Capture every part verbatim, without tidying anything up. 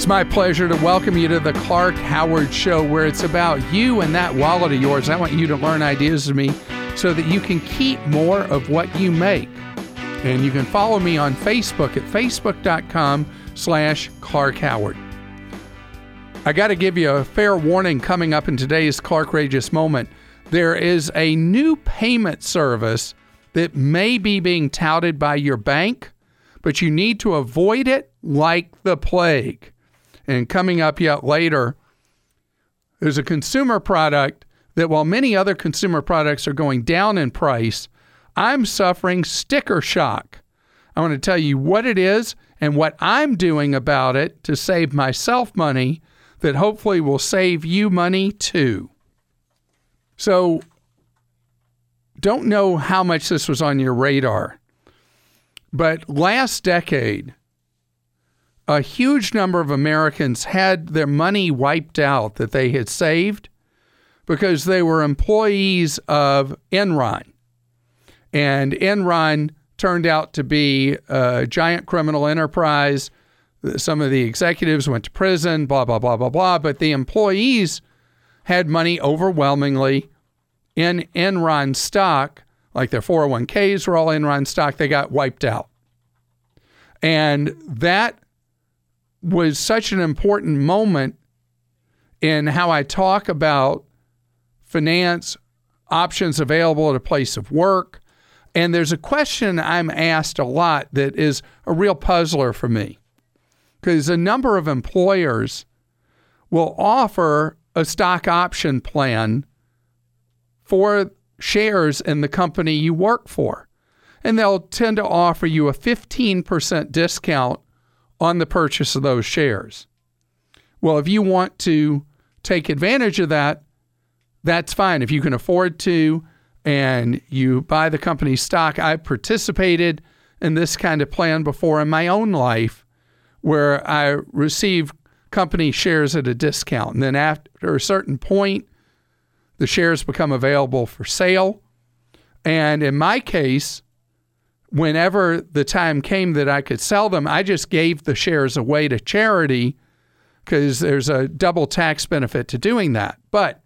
It's my pleasure to welcome you to the Clark Howard Show, where it's about you and that wallet of yours. I want you to learn ideas from me so that you can keep more of what you make. And you can follow me on Facebook at facebook.com slash Clark Howard. I got to give you a fair warning coming up in today's Clarkrageous Moment. There is a new payment service that may be being touted by your bank, but you need to avoid it like the plague. And coming up yet later, there's a consumer product that while many other consumer products are going down in price, I'm suffering sticker shock. I want to tell you what it is and what I'm doing about it to save myself money that hopefully will save you money too. So, don't know how much this was on your radar, but last decade, a huge number of Americans had their money wiped out that they had saved because they were employees of Enron. And Enron turned out to be a giant criminal enterprise. Some of the executives went to prison, blah, blah, blah, blah, blah. But the employees had money overwhelmingly in Enron stock, like their four oh one k's were all Enron stock. They got wiped out. And that was such an important moment in how I talk about finance, options available at a place of work. And there's a question I'm asked a lot that is a real puzzler for me. Because a number of employers will offer a stock option plan for shares in the company you work for. And they'll tend to offer you a fifteen percent discount on the purchase of those shares. Well, if you want to take advantage of that, that's fine. If you can afford to and you buy the company's stock, I participated in this kind of plan before in my own life, where I receive company shares at a discount. And then after a certain point, the shares become available for sale. And in my case, whenever the time came that I could sell them, I just gave the shares away to charity because there's a double tax benefit to doing that. But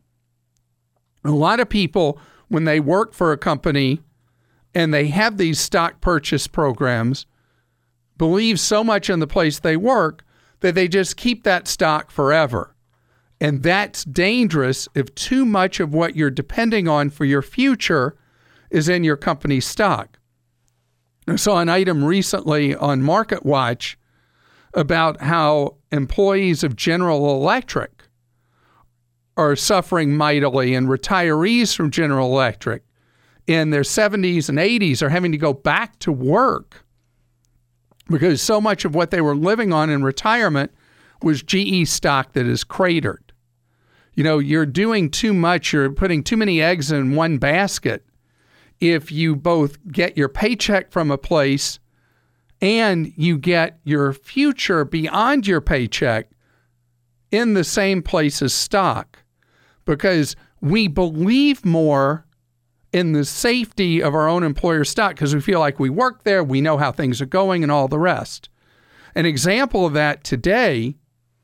a lot of people, when they work for a company and they have these stock purchase programs, believe so much in the place they work that they just keep that stock forever. And that's dangerous if too much of what you're depending on for your future is in your company's stock. I saw an item recently on MarketWatch about how employees of General Electric are suffering mightily, and retirees from General Electric in their seventies and eighties are having to go back to work because so much of what they were living on in retirement was G E stock that is cratered. You know, you're doing too much, you're putting too many eggs in one basket if you both get your paycheck from a place and you get your future beyond your paycheck in the same place as stock. Because we believe more in the safety of our own employer stock because we feel like we work there, we know how things are going and all the rest. An example of that today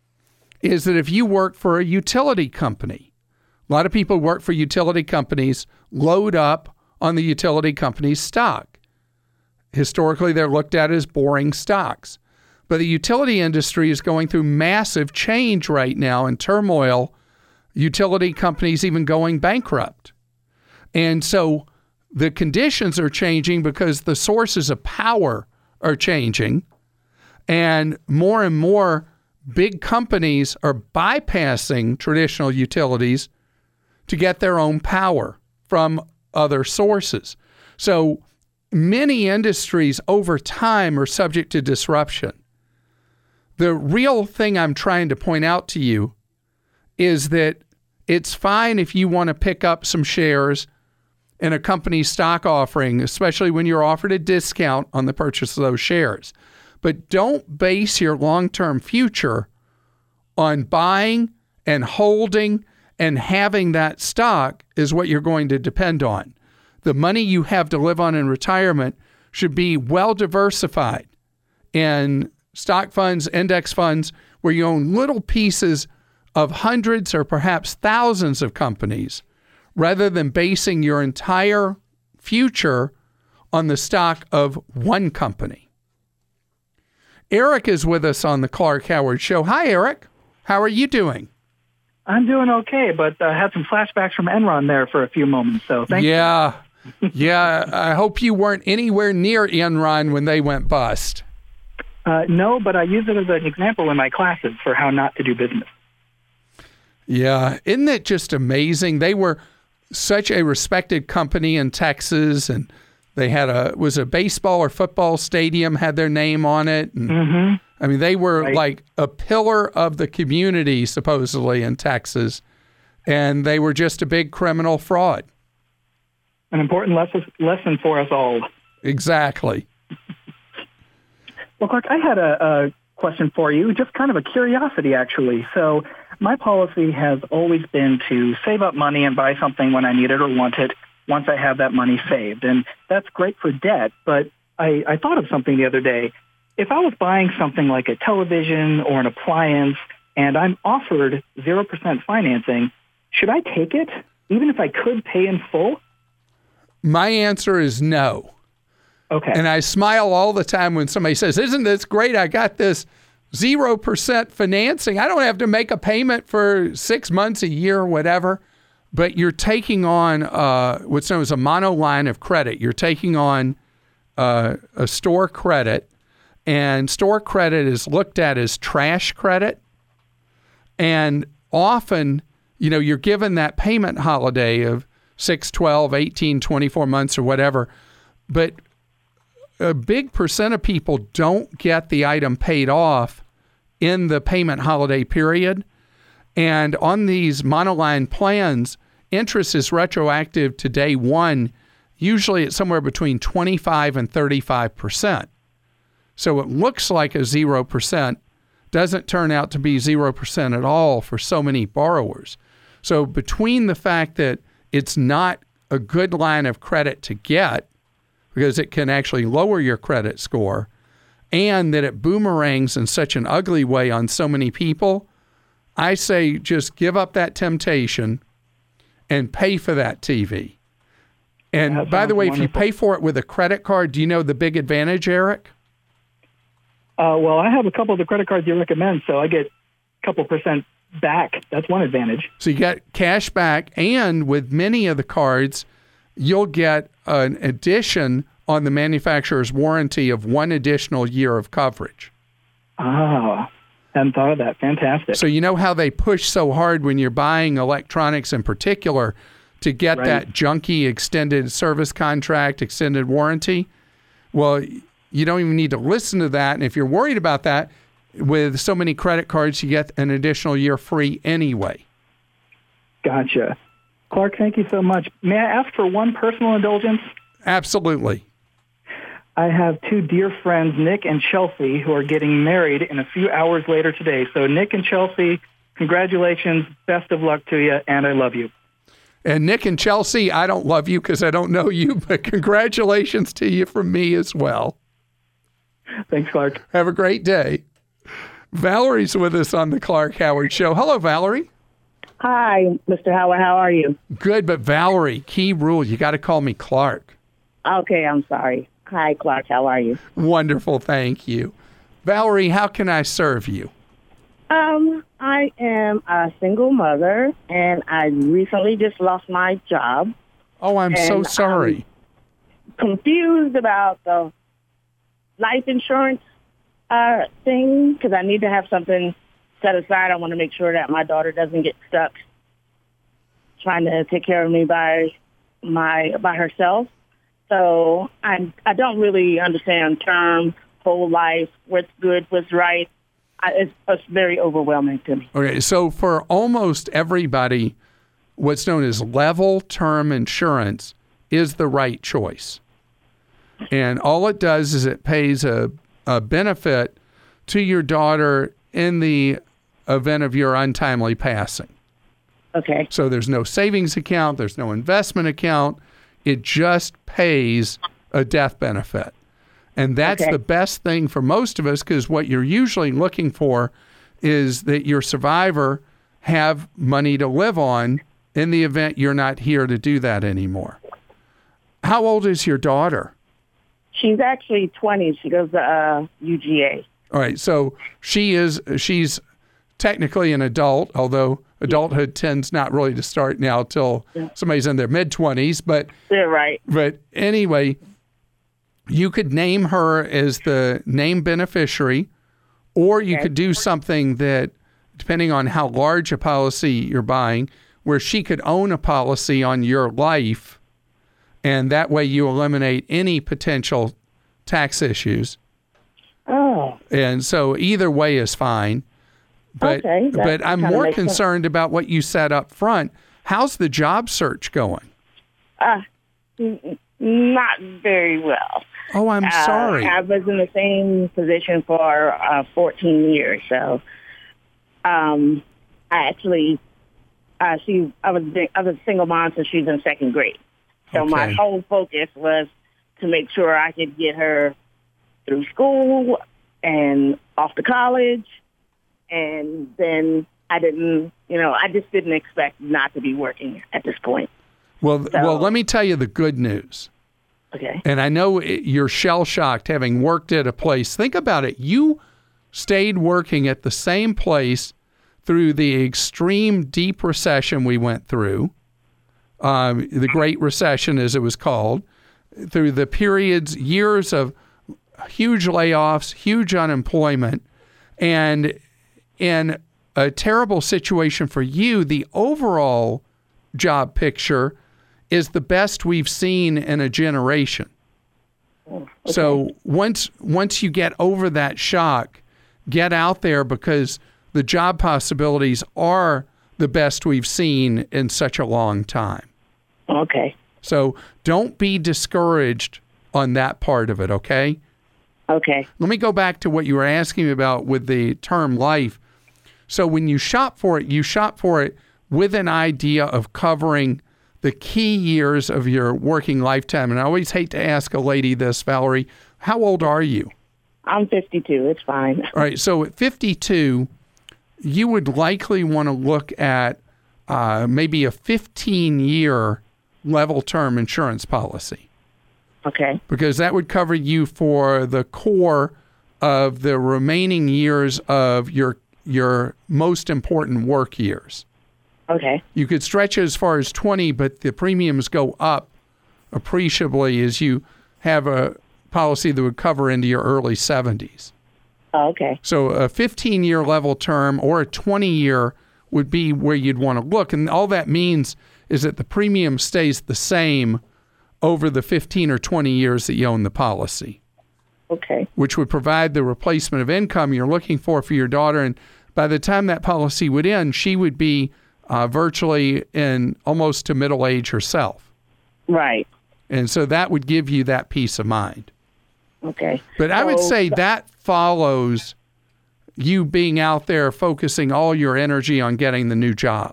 is that if you work for a utility company, a lot of people work for utility companies, load up on the utility company's stock. Historically, they're looked at as boring stocks. But the utility industry is going through massive change right now and turmoil, utility companies even going bankrupt. And so the conditions are changing because the sources of power are changing, and more and more big companies are bypassing traditional utilities to get their own power from other sources. So many industries over time are subject to disruption. The real thing I'm trying to point out to you is that it's fine if you want to pick up some shares in a company's stock offering, especially when you're offered a discount on the purchase of those shares. But don't base your long-term future on buying and holding and having that stock is what you're going to depend on. The money you have to live on in retirement should be well diversified in stock funds, index funds, where you own little pieces of hundreds or perhaps thousands of companies, rather than basing your entire future on the stock of one company. Eric is with us on the Clark Howard Show. Hi, Eric. How are you doing? I'm doing okay, but I uh, had some flashbacks from Enron there for a few moments, so thank yeah. you. yeah, I hope you weren't anywhere near Enron when they went bust. Uh, no, but I use it as an example in my classes for how not to do business. Yeah, isn't it just amazing? They were such a respected company in Texas, and they had a, was a baseball or football stadium, had their name on it. And, mm-hmm. I mean, they were right. like a pillar of the community, supposedly, in Texas, and they were just a big criminal fraud. An important lesson, lesson for us all. Exactly. Well, Clark, I had a, a question for you, just kind of a curiosity, actually. So my policy has always been to save up money and buy something when I need it or want it once I have that money saved. And that's great for debt, but I, I thought of something the other day. If I was buying something like a television or an appliance and I'm offered zero percent financing, should I take it, even if I could pay in full? My answer is no. Okay. And I smile all the time when somebody says, isn't this great? I got this zero percent financing. I don't have to make a payment for six months, a year, whatever. But you're taking on uh, what's known as a monoline of credit. You're taking on uh, a store credit. And store credit is looked at as trash credit. And often, you know, you're given that payment holiday of six, twelve, eighteen, twenty-four months or whatever. But a big percent of people don't get the item paid off in the payment holiday period. And on these monoline plans, interest is retroactive to day one. Usually it's somewhere between twenty-five and thirty-five percent. So it looks like a zero percent, doesn't turn out to be zero percent at all for so many borrowers. So between the fact that it's not a good line of credit to get, because it can actually lower your credit score, and that it boomerangs in such an ugly way on so many people, I say just give up that temptation and pay for that T V. And that by the way, wonderful. if you pay for it with a credit card, do you know the big advantage, Eric? Uh, well, I have a couple of the credit cards you recommend, so I get a couple percent back. That's one advantage. So you get cash back, and with many of the cards, you'll get an addition on the manufacturer's warranty of one additional year of coverage. Ah, hadn't thought of that. Fantastic. So you know how they push so hard when you're buying electronics in particular to get Right. that junky extended service contract, extended warranty? Well, you don't even need to listen to that. And if you're worried about that, with so many credit cards, you get an additional year free anyway. Gotcha. Clark, thank you so much. May I ask for one personal indulgence? Absolutely. I have two dear friends, Nick and Chelsea, who are getting married in a few hours later today. So Nick and Chelsea, congratulations, best of luck to you, and I love you. And Nick and Chelsea, I don't love you because I don't know you, but congratulations to you from me as well. Thanks, Clark. Have a great day. Valerie's with us on the Clark Howard Show. Hello, Valerie. Hi, Mister Howard. How are you? Good, but Valerie, key rule, you got to call me Clark. Okay, I'm sorry. Hi, Clark. How are you? Wonderful, thank you. Valerie, how can I serve you? Um, I am a single mother, and I recently just lost my job. Oh, I'm so And sorry. I'm confused about the life insurance uh, thing because I need to have something set aside. I want to make sure that my daughter doesn't get stuck trying to take care of me by my by herself. So I I don't really understand term, whole life, what's good, what's right. I, it's, it's very overwhelming to me. Okay, so for almost everybody, what's known as level term insurance is the right choice. And all it does is it pays a, a benefit to your daughter in the event of your untimely passing. Okay. So there's no savings account, there's no investment account. It just pays a death benefit. And that's Okay. the best thing for most of us, because what you're usually looking for is that your survivor have money to live on in the event you're not here to do that anymore. How old is your daughter? She's actually twenty. She goes to uh, U G A. All right, so she is she's technically an adult, although adulthood tends not really to start now till somebody's in their mid-twenties. But You're right. But anyway, you could name her as the named beneficiary, or you Okay. could do something that, depending on how large a policy you're buying, where she could own a policy on your life, and that way you eliminate any potential tax issues. Oh, And so either way is fine. But, Okay, that but I'm kinda more makes sense. concerned about what you said up front. How's the job search going? uh, n- not very well. Oh, I'm Uh, sorry. I was in the same position for uh, fourteen years. So, um, I actually, uh, she, I was, I was a single mom since she was in second grade. So my Okay. whole focus was to make sure I could get her through school and off to college. And then I didn't, you know, I just didn't expect not to be working at this point. Well, So- well, let me tell you the good news. Okay. And I know it, you're shell-shocked having worked at a place. Think about it. You stayed working at the same place through the extreme deep recession we went through, um, the Great Recession as it was called, through the periods, years of huge layoffs, huge unemployment, and in a terrible situation for you, the overall job picture is the best we've seen in a generation. So once once you get over that shock, get out there, because the job possibilities are the best we've seen in such a long time. Okay. So don't be discouraged on that part of it, okay? Okay. Let me go back to what you were asking me about with the term life. So when you shop for it, you shop for it with an idea of covering the key years of your working lifetime. And I always hate to ask a lady this, Valerie, how old are you? I'm fifty-two. It's fine. All right, so at fifty-two, you would likely want to look at uh, maybe a fifteen-year level term insurance policy, Okay. because that would cover you for the core of the remaining years of your your most important work years. Okay. You could stretch it as far as twenty, but the premiums go up appreciably as you have a policy that would cover into your early seventies. Oh, okay. So a fifteen-year level term or a twenty-year would be where you'd want to look. And all that means is that the premium stays the same over the fifteen or twenty years that you own the policy, Okay. which would provide the replacement of income you're looking for for your daughter. And by the time that policy would end, she would be uh, virtually in almost to middle age herself. Right. And so that would give you that peace of mind. Okay. But I would So- say that follows you being out there focusing all your energy on getting the new job.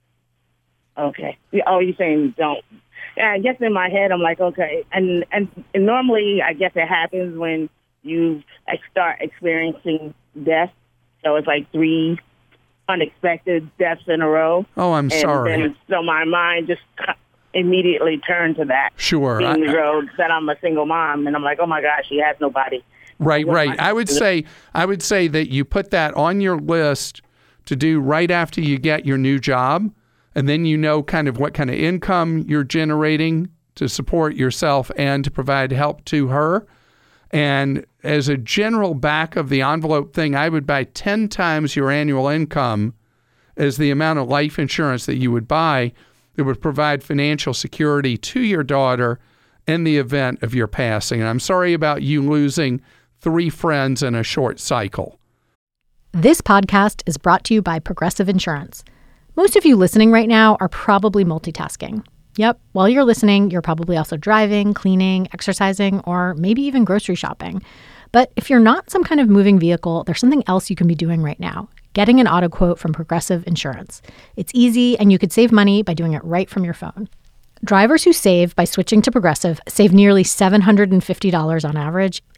Okay. Yeah, oh, you're saying don't. Yeah, I guess in my head I'm like, okay, and and, and normally I guess it happens when you like, start experiencing death. So it's like three unexpected deaths in a row. Oh, I'm and sorry. Then, so my mind just immediately turned to that. Sure. Being the I- road that I'm a single mom, and I'm like, oh my gosh, she has nobody. Right, What right. am I I would supposed to say I would say that you put that on your list to do right after you get your new job, and then you know kind of what kind of income you're generating to support yourself and to provide help to her. And as a general back of the envelope thing, I would buy ten times your annual income as the amount of life insurance that you would buy that would provide financial security to your daughter in the event of your passing. And I'm sorry about you losing three friends in a short cycle. This podcast is brought to you by Progressive Insurance. Most of you listening right now are probably multitasking. Yep, while you're listening, you're probably also driving, cleaning, exercising, or maybe even grocery shopping. But if you're not some kind of moving vehicle, there's something else you can be doing right now. Getting an auto quote from Progressive Insurance. It's easy, and you could save money by doing it right from your phone. Drivers who save by switching to Progressive save nearly seven hundred fifty dollars on average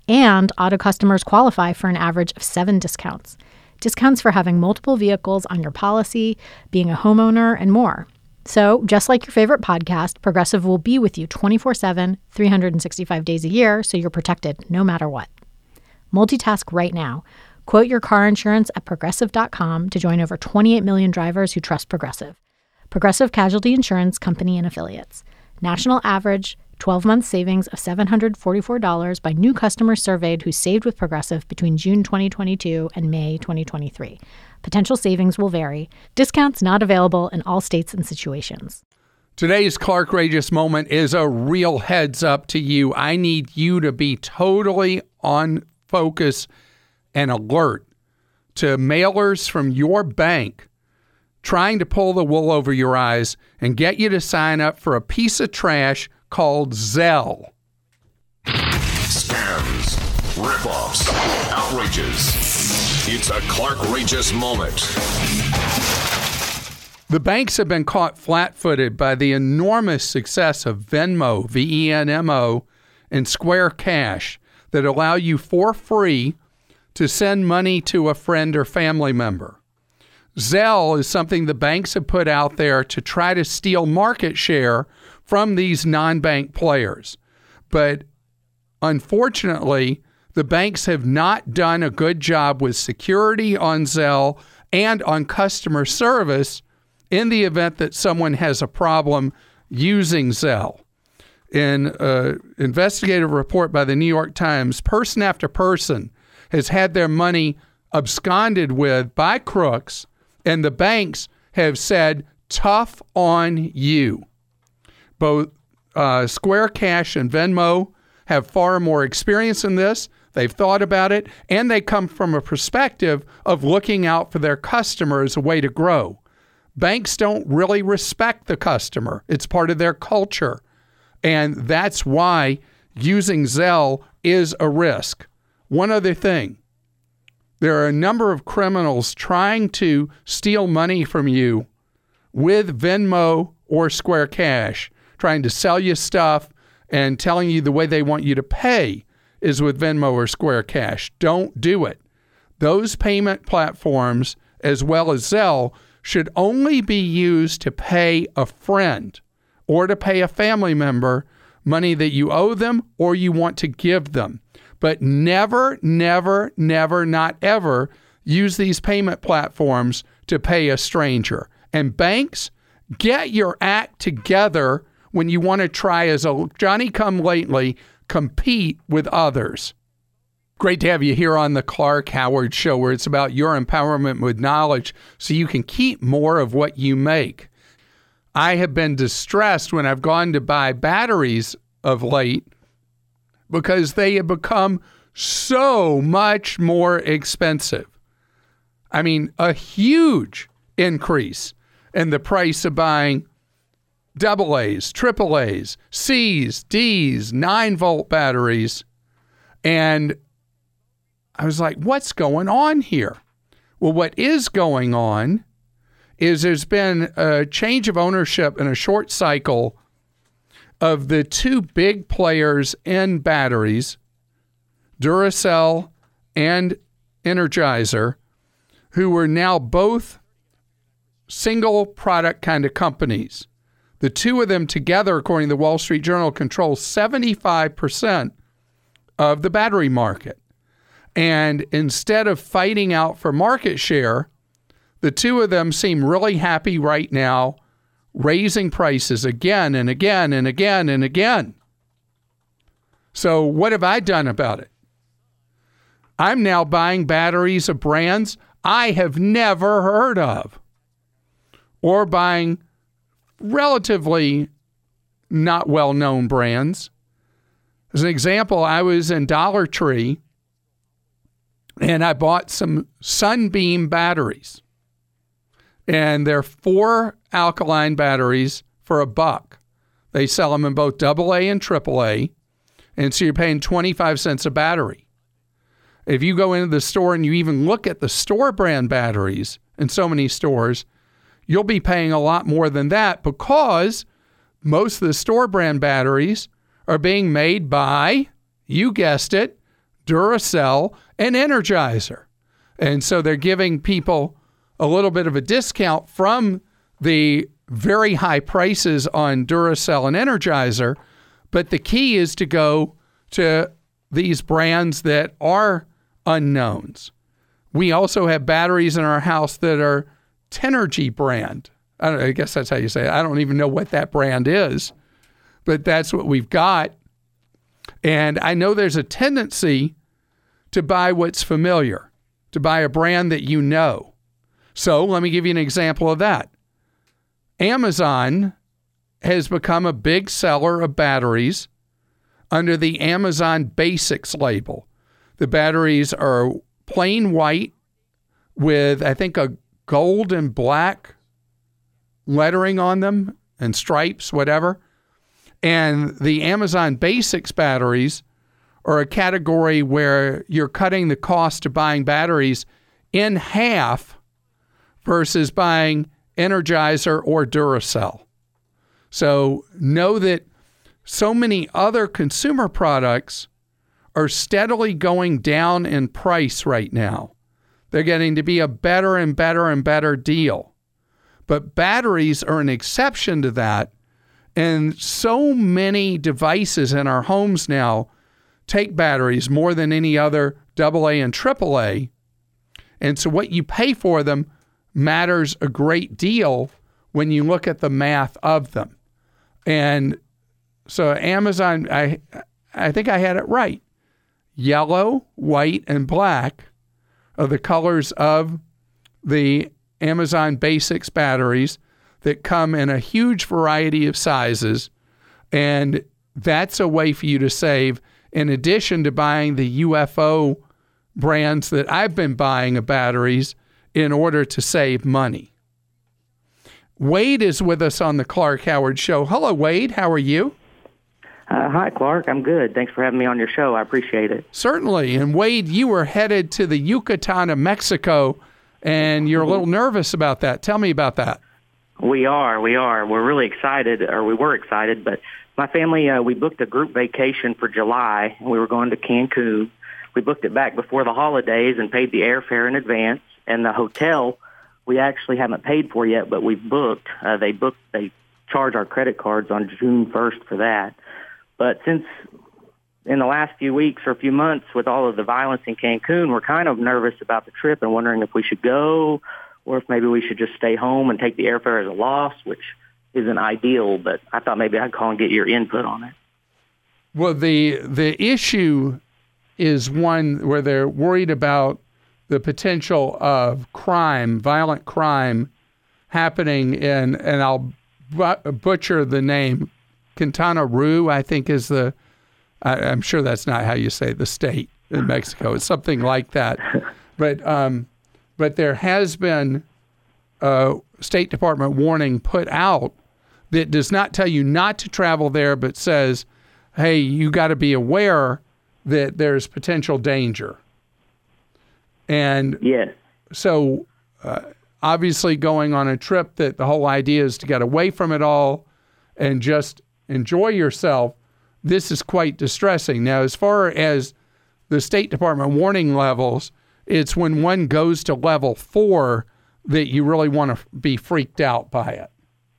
And auto customers qualify for an average of seven discounts. Discounts for having multiple vehicles on your policy, being a homeowner, and more. So, just like your favorite podcast, Progressive will be with you twenty-four seven, three hundred sixty-five days a year, so you're protected no matter what. Multitask right now. Quote your car insurance at Progressive dot com to join over twenty-eight million drivers who trust Progressive. Progressive Casualty Insurance Company and Affiliates. National average twelve-month savings of seven hundred forty-four dollars by new customers surveyed who saved with Progressive between June twenty twenty-two and May twenty twenty-three. Potential savings will vary. Discounts not available in all states and situations. Today's Clarkrageous moment is a real heads up to you. I need you to be totally on focus and alert to mailers from your bank trying to pull the wool over your eyes and get you to sign up for a piece of trash called Zelle. Scams, ripoffs, outrages. It's a Clarkrageous moment. The banks have been caught flat-footed by the enormous success of Venmo, V E N M O, and Square Cash that allow you for free to send money to a friend or family member. Zelle is something the banks have put out there to try to steal market share from these non-bank players. But unfortunately, the banks have not done a good job with security on Zelle and on customer service in the event that someone has a problem using Zelle. In an investigative report by the New York Times, person after person has had their money absconded with by crooks, and the banks have said, tough on you. Both uh, Square Cash and Venmo have far more experience in this. They've thought about it, and they come from a perspective of looking out for their customer as a way to grow. Banks don't really respect the customer. It's part of their culture. And that's why using Zelle is a risk. One other thing. There are a number of criminals trying to steal money from you with Venmo or Square Cash, trying to sell you stuff and telling you the way they want you to pay is with Venmo or Square Cash. Don't do it. Those payment platforms, as well as Zelle, should only be used to pay a friend or to pay a family member money that you owe them or you want to give them. But never, never, never, not ever use these payment platforms to pay a stranger. And banks, get your act together when you want to try as a Johnny-come-lately compete with others. Great to have you here on the Clark Howard Show, where it's about your empowerment with knowledge so you can keep more of what you make. I have been distressed when I've gone to buy batteries of late because they have become so much more expensive. I mean, a huge increase in the price of buying double A's, triple A's, C's, D's, nine volt batteries. And I was like, what's going on here? Well, what is going on is there's been a change of ownership in a short cycle of the two big players in batteries, Duracell and Energizer, who were now both single product kind of companies. The two of them together, according to the Wall Street Journal, control seventy-five percent of the battery market. And instead of fighting out for market share, the two of them seem really happy right now, raising prices again and again and again and again. So what have I done about it? I'm now buying batteries of brands I have never heard of, or buying relatively not well-known brands. As an example, I was in Dollar Tree and I bought some Sunbeam batteries. And they're four alkaline batteries for a buck. They sell them in both double A and triple A. And so you're paying twenty-five cents a battery. If you go into the store and you even look at the store brand batteries in so many stores, you'll be paying a lot more than that because most of the store brand batteries are being made by, you guessed it, Duracell, and Energizer. And so they're giving people a little bit of a discount from the very high prices on Duracell and Energizer. But the key is to go to these brands that are unknowns. We also have batteries in our house that are Tenergy brand. I, don't, I guess that's how you say it. I don't even know what that brand is, but that's what we've got. And I know there's a tendency to buy what's familiar, to buy a brand that you know. So let me give you an example of that. Amazon has become a big seller of batteries under the Amazon Basics label. The batteries are plain white with, I think, a gold and black lettering on them and stripes, whatever. And the Amazon Basics batteries are a category where you're cutting the cost of buying batteries in half versus buying Energizer or Duracell. So know that so many other consumer products are steadily going down in price right now. They're getting to be a better and better and better deal. But batteries are an exception to that. And so many devices in our homes now take batteries more than any other double A and triple A. And so what you pay for them matters a great deal when you look at the math of them. And so Amazon, I I think I had it right. Yellow, white, and black are the colors of the Amazon Basics batteries that come in a huge variety of sizes. And that's a way for you to save, in addition to buying the U F O brands that I've been buying of batteries in order to save money. Wade is with us on the Clark Howard Show. Hello, Wade. How are you? Uh, hi, Clark. I'm good. Thanks for having me on your show. I appreciate it. Certainly. And Wade, you were headed to the Yucatan of Mexico, and you're a little nervous about that. Tell me about that. We are. We are. We're really excited, or we were excited, but my family, uh, we booked a group vacation for July, and we were going to Cancun. We booked it back before the holidays and paid the airfare in advance, and the hotel we actually haven't paid for yet, but we've booked. Uh, they booked. They charge our credit cards on June first for that. But since in the last few weeks or a few months with all of the violence in Cancun, we're kind of nervous about the trip and wondering if we should go or if maybe we should just stay home and take the airfare as a loss, which isn't ideal, but I thought maybe I'd call and get your input on it. Well, the the issue is one where they're worried about the potential of crime, violent crime, happening in, and I'll butcher the name, Quintana Roo, I think is the, I, I'm sure that's not how you say the state in Mexico. It's something like that. But um, but there has been a State Department warning put out that does not tell you not to travel there, but says, hey, you got to be aware that there's potential danger. And yes. so uh, obviously going on a trip that the whole idea is to get away from it all and just enjoy yourself, this is quite distressing. Now, as far as the State Department warning levels, it's when one goes to level four that you really want to be freaked out by it.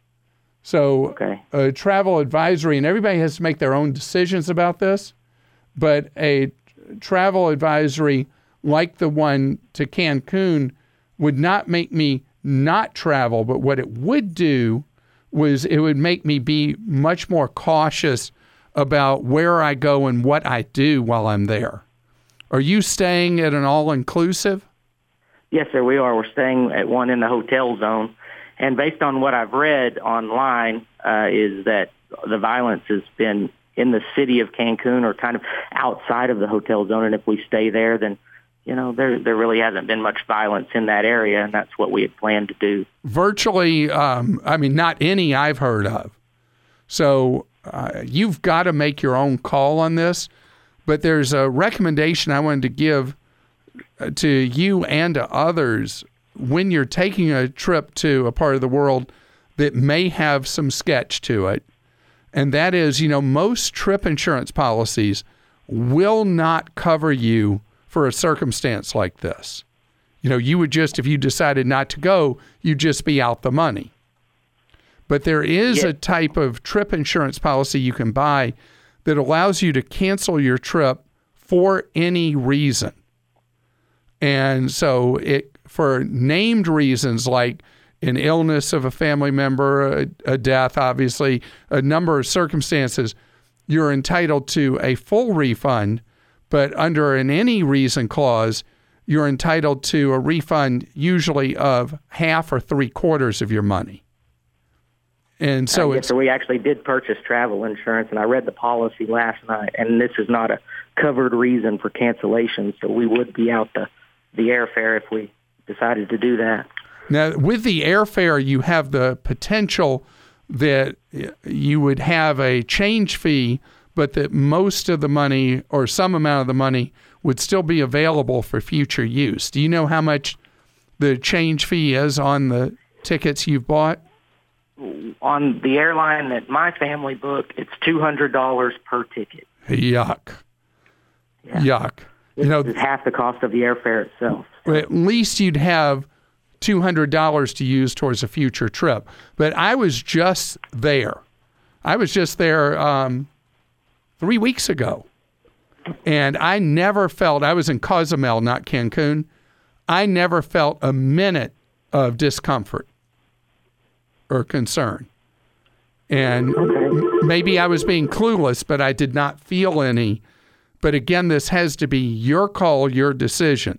So okay. a travel advisory, and everybody has to make their own decisions about this, but a travel advisory like the one to Cancun would not make me not travel, but what it would do was it would make me be much more cautious about where I go and what I do while I'm there. Are you staying at an all-inclusive? Yes, sir, we are. We're staying at one in the hotel zone. And based on what I've read online uh, is that the violence has been in the city of Cancun or kind of outside of the hotel zone. And if we stay there, then, you know, there there really hasn't been much violence in that area, and that's what we had planned to do. Virtually, um, I mean, not any I've heard of. So uh, you've got to make your own call on this. But there's a recommendation I wanted to give to you and to others when you're taking a trip to a part of the world that may have some sketch to it. And that is, you know, most trip insurance policies will not cover you for a circumstance like this. You know, you would just, if you decided not to go, you'd just be out the money. But there is Yeah. a type of trip insurance policy you can buy that allows you to cancel your trip for any reason. And so it, for named reasons like an illness of a family member, a, a death, obviously, a number of circumstances, you're entitled to a full refund. But under an any reason clause, you're entitled to a refund usually of half or three quarters of your money. And so uh, yes, it's so we actually did purchase travel insurance, and I read the policy last night, and this is not a covered reason for cancellation, so we would be out the, the airfare if we decided to do that. now with the airfare, you have the potential that you would have a change fee, but that most of the money or some amount of the money would still be available for future use. Do you know how much the change fee is on the tickets you've bought? On the airline that my family booked, it's two hundred dollars per ticket. Yuck. Yeah. Yuck. You know, It's half the cost of the airfare itself. at least you'd have two hundred dollars to use towards a future trip. But I was just there. I was just there um, three weeks ago. And I never felt, I was in Cozumel, not Cancun. I never felt a minute of discomfort or concern. And maybe I was being clueless, but I did not feel any. But again, this has to be your call, your decision.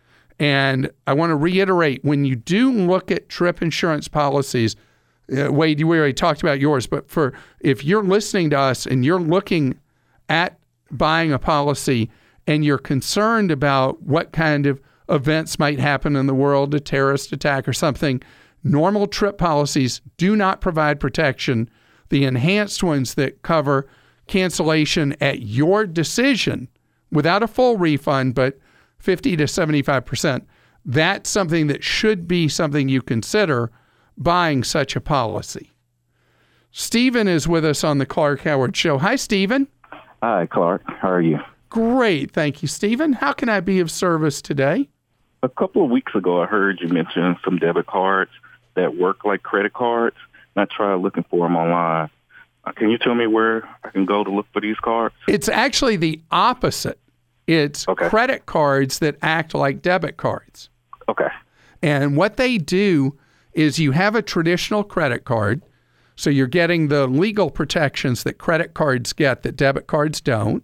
And I want to reiterate, when you do look at trip insurance policies, uh, Wade, we already talked about yours, but for if you're listening to us and you're looking at buying a policy and you're concerned about what kind of events might happen in the world, a terrorist attack or something, normal trip policies do not provide protection. The enhanced ones that cover cancellation at your decision without a full refund, but fifty to seventy-five percent, that's something that should be something you consider buying such a policy. Stephen is with us on the Clark Howard Show. Hi, Stephen. Hi, Clark. How are you? Great. Thank you, Stephen. How can I be of service today? A couple of weeks ago, I heard you mention some debit cards that work like credit cards, and I tried looking for them online. Uh, can you tell me where I can go to look for these cards? It's actually the opposite. It's Okay. credit cards that act like debit cards. Okay. And what they do is you have a traditional credit card, so you're getting the legal protections that credit cards get that debit cards don't,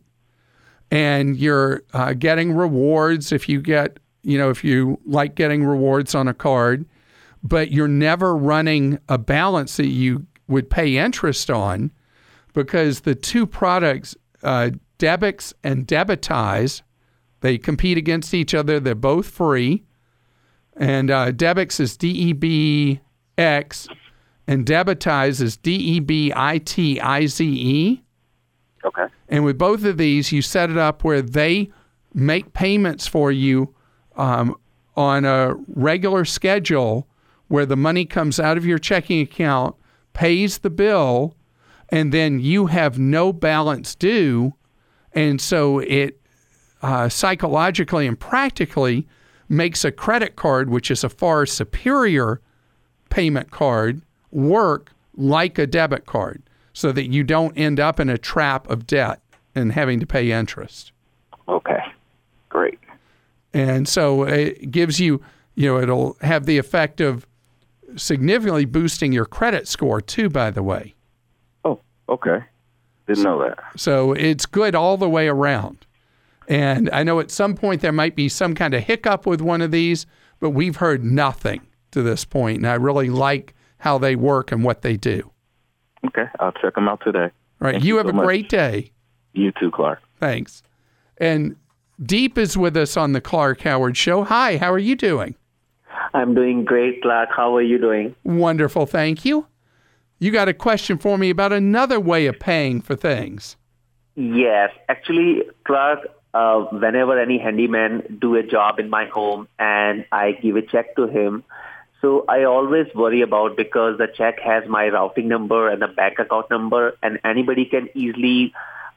and you're uh, getting rewards if you get, you know, if you like getting rewards on a card, but you're never running a balance that you would pay interest on, because the two products, uh, Debix and Debitize, they compete against each other. They're both free. And uh, Debix is D E B X, and Debitize is D E B I T I Z E. Okay. And with both of these, you set it up where they make payments for you um, on a regular schedule, where the money comes out of your checking account, pays the bill, and then you have no balance due. And so it uh, psychologically and practically makes a credit card, which is a far superior payment card, work like a debit card, so that you don't end up in a trap of debt and having to pay interest. Okay. Great. And so it gives you, you know, it'll have the effect of significantly boosting your credit score too, by the way. Oh, okay. Didn't know that. So it's good all the way around. And I know at some point there might be some kind of hiccup with one of these, but we've heard nothing to this point. And I really like how they work and what they do. Okay. I'll check them out today. All right. Thank You, you have so a much. great day. You too, Clark. Thanks. And Deep is with us on the Clark Howard Show. Hi, how are you doing? I'm doing great, Clark. How are you doing? Wonderful, thank you. You got a question for me about another way of paying for things. Yes. Actually, Clark, uh, whenever any handyman do a job in my home and I give a check to him, so I always worry about, because the check has my routing number and the bank account number, and anybody can easily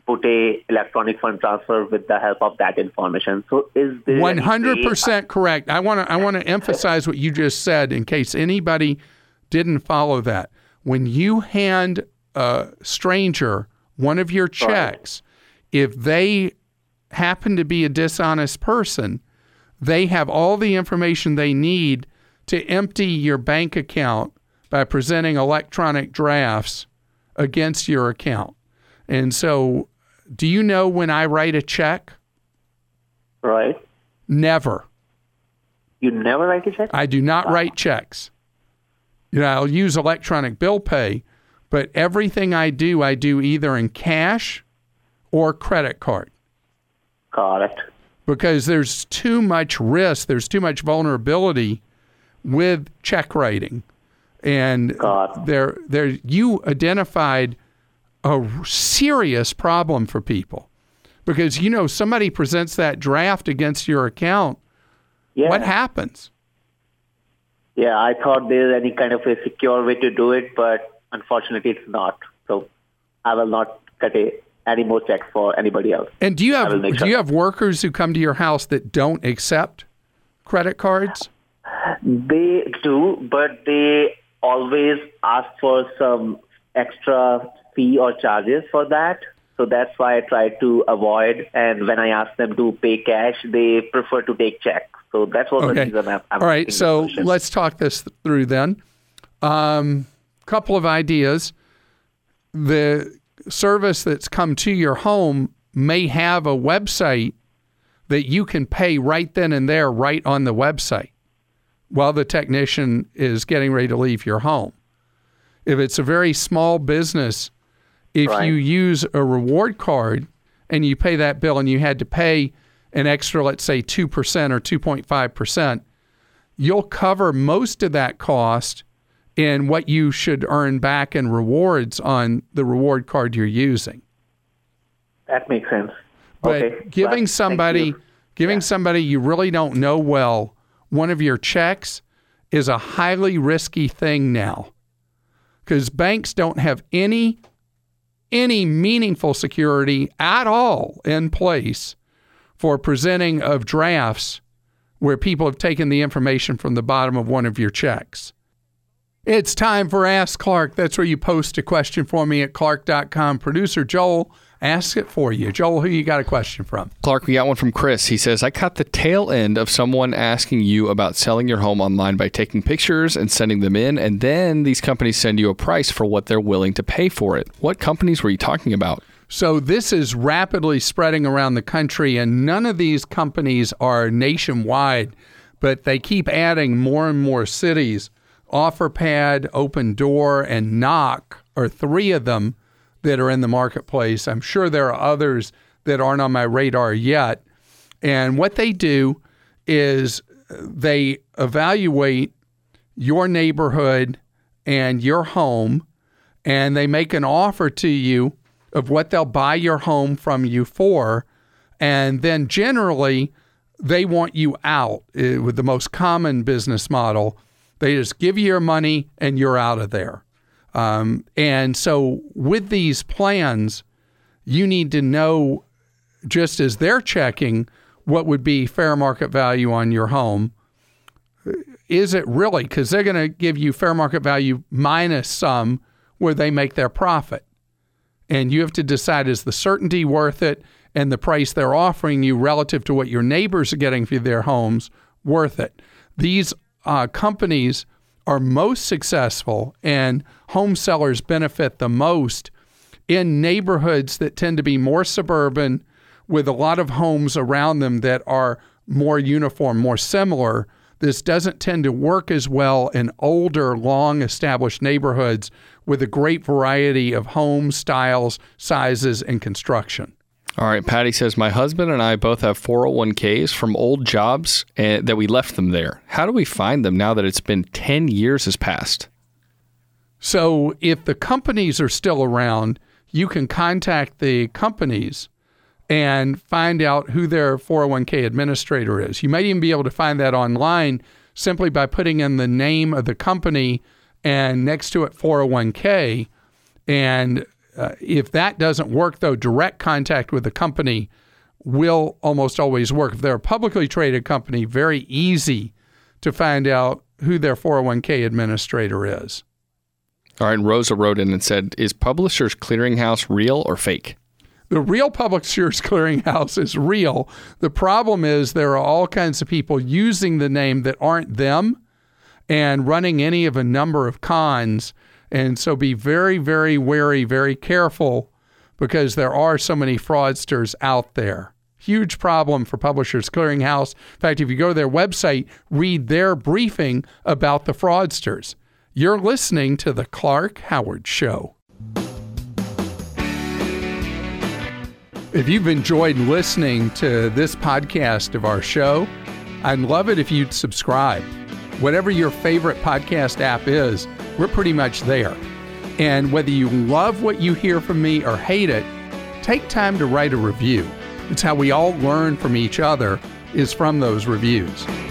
put a electronic fund transfer with the help of that information. So is there one hundred percent correct. I want to I want to emphasize what you just said in case anybody didn't follow that. When you hand a stranger one of your checks, right, if they happen to be a dishonest person, they have all the information they need to empty your bank account by presenting electronic drafts against your account. And so, do you know when I write a check? Right. Never. You never write a check? I do not wow. write checks. You know, I'll use electronic bill pay, but everything I do, I do either in cash or credit card. Got it. Because there's too much risk, there's too much vulnerability with check writing. And there, there, you identified a serious problem for people because, you know, somebody presents that draft against your account. Yeah. What happens? Yeah, I thought there's any kind of a secure way to do it, but unfortunately it's not. So I will not cut a, any more checks for anybody else. And do you have do sure. you have workers who come to your house that don't accept credit cards? They do, but they always ask for some extra fee or charges for that. So that's why I try to avoid. And when I ask them to pay cash, they prefer to take checks. So that's what okay. the reason I'm, I'm All right, so let's talk this through then. A um, couple of ideas. The service that's come to your home may have a website that you can pay right then and there, right on the website, while the technician is getting ready to leave your home. If it's a very small business, if right. you use a reward card and you pay that bill and you had to pay an extra, let's say two percent or two point five percent, you'll cover most of that cost in what you should earn back in rewards on the reward card you're using. That makes sense. But okay. giving well, somebody, giving yeah. somebody you really don't know well one of your checks is a highly risky thing now, because banks don't have any any meaningful security at all in place for presenting of drafts where people have taken the information from the bottom of one of your checks. It's time for Ask Clark. That's where you post a question for me at clark dot com. Producer Joel asks it for you. Joel, who you got a question from? Clark, we got one from Chris. He says, I caught the tail end of someone asking you about selling your home online by taking pictures and sending them in, and then these companies send you a price for what they're willing to pay for it. What companies were you talking about? So this is rapidly spreading around the country, and none of these companies are nationwide, but they keep adding more and more cities. OfferPad, Open Door, and Knock are three of them that are in the marketplace. I'm sure there are others that aren't on my radar yet. And what they do is they evaluate your neighborhood and your home, and they make an offer to you of what they'll buy your home from you for. And then generally, they want you out uh, with the most common business model. They just give you your money and you're out of there. Um, and so with these plans, you need to know, just as they're checking what would be fair market value on your home, is it really? Because they're going to give you fair market value minus some where they make their profit. And you have to decide, is the certainty worth it and the price they're offering you relative to what your neighbors are getting for their homes worth it? These uh, companies are most successful and home sellers benefit the most in neighborhoods that tend to be more suburban with a lot of homes around them that are more uniform, more similar. This doesn't tend to work as well in older, long-established neighborhoods with a great variety of home styles, sizes, and construction. All right, Patty says, my husband and I both have four oh one k's from old jobs uh, that we left them there. How do we find them now that it's been ten years has passed? So if the companies are still around, you can contact the companies and find out who their four oh one k administrator is. You might even be able to find that online simply by putting in the name of the company and next to it four oh one k, and uh, if that doesn't work, though, direct contact with the company will almost always work. If they're a publicly traded company, very easy to find out who their four oh one k administrator is. All right, and Rosa wrote in and said, is Publishers Clearinghouse real or fake? The real Publishers Clearinghouse is real. The problem is there are all kinds of people using the name that aren't them and running any of a number of cons. And so be very, very wary, very careful, because there are so many fraudsters out there. Huge problem for Publishers Clearinghouse. In fact, if you go to their website, read their briefing about the fraudsters. You're listening to The Clark Howard Show. If you've enjoyed listening to this podcast of our show, I'd love it if you'd subscribe. Whatever your favorite podcast app is, we're pretty much there. And whether you love what you hear from me or hate it, take time to write a review. It's how we all learn from each other, is from those reviews.